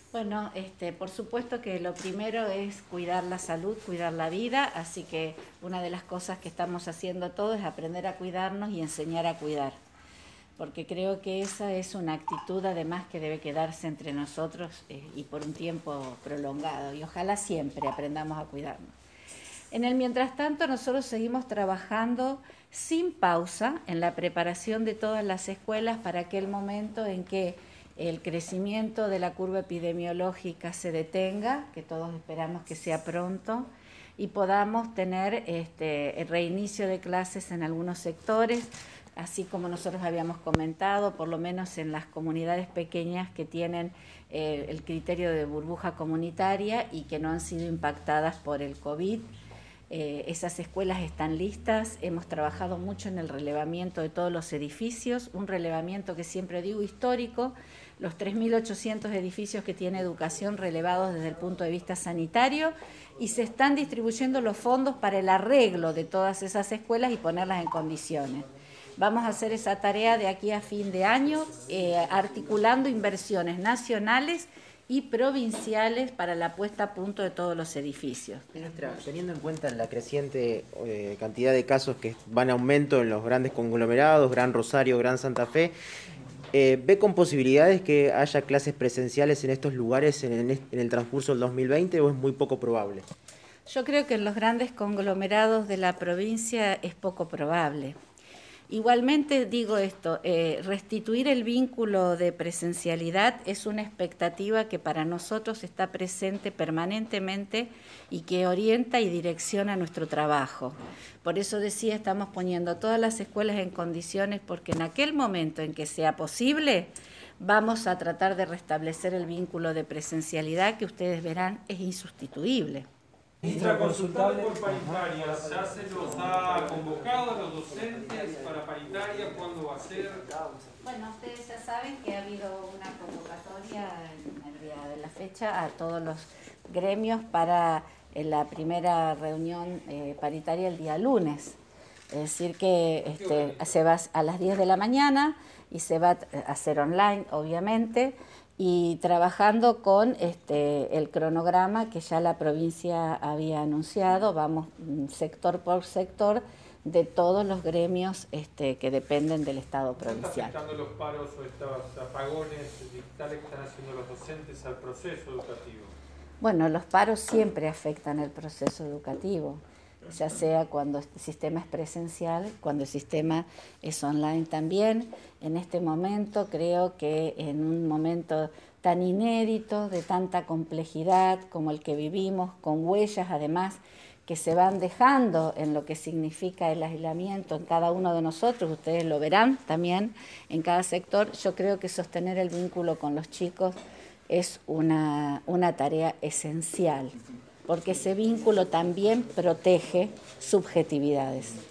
Bueno, por supuesto que lo primero es cuidar la salud, cuidar la vida, así que una de las cosas que estamos haciendo todos es aprender a cuidarnos y enseñar a cuidar, porque creo que esa es una actitud además que debe quedarse entre nosotros y por un tiempo prolongado, y ojalá siempre aprendamos a cuidarnos. En el mientras tanto, nosotros seguimos trabajando sin pausa en la preparación de todas las escuelas para aquel momento en que el crecimiento de la curva epidemiológica se detenga, que todos esperamos que sea pronto, y podamos tener el reinicio de clases en algunos sectores, así como nosotros habíamos comentado, por lo menos en las comunidades pequeñas que tienen el criterio de burbuja comunitaria y que no han sido impactadas por el COVID. Esas escuelas están listas, hemos trabajado mucho en el relevamiento de todos los edificios, un relevamiento que siempre digo histórico, los 3.800 edificios que tiene educación relevados desde el punto de vista sanitario, y se están distribuyendo los fondos para el arreglo de todas esas escuelas y ponerlas en condiciones. Vamos a hacer esa tarea de aquí a fin de año, articulando inversiones nacionales y provinciales para la puesta a punto de todos los edificios. Ministra, teniendo en cuenta la creciente cantidad de casos que van a aumento en los grandes conglomerados, Gran Rosario, Gran Santa Fe, ¿ve con posibilidades que haya clases presenciales en estos lugares en el transcurso del 2020 o es muy poco probable? Yo creo que en los grandes conglomerados de la provincia es poco probable. Igualmente digo esto, restituir el vínculo de presencialidad es una expectativa que para nosotros está presente permanentemente y que orienta y direcciona nuestro trabajo. Por eso decía, estamos poniendo todas las escuelas en condiciones porque en aquel momento en que sea posible, vamos a tratar de restablecer el vínculo de presencialidad que ustedes verán es insustituible. Ministra, consultarle por paritaria, ¿ya se los ha convocado a los docentes para paritaria? ¿Cuándo va a ser? Bueno, ustedes ya saben que ha habido una convocatoria en el día de la fecha a todos los gremios para la primera reunión paritaria el día lunes. Es decir que se va a las 10 de la mañana y se va a hacer online, obviamente, y trabajando con el cronograma que ya la provincia había anunciado, vamos sector por sector de todos los gremios que dependen del Estado provincial. ¿Está afectando los paros o estos apagones digitales que están haciendo los docentes al proceso educativo? Bueno, los paros siempre afectan el proceso educativo, ya sea cuando el sistema es presencial, cuando el sistema es online también. En este momento creo que en un momento tan inédito, de tanta complejidad como el que vivimos, con huellas además que se van dejando en lo que significa el aislamiento en cada uno de nosotros, ustedes lo verán también en cada sector, yo creo que sostener el vínculo con los chicos es una tarea esencial, porque ese vínculo también protege subjetividades.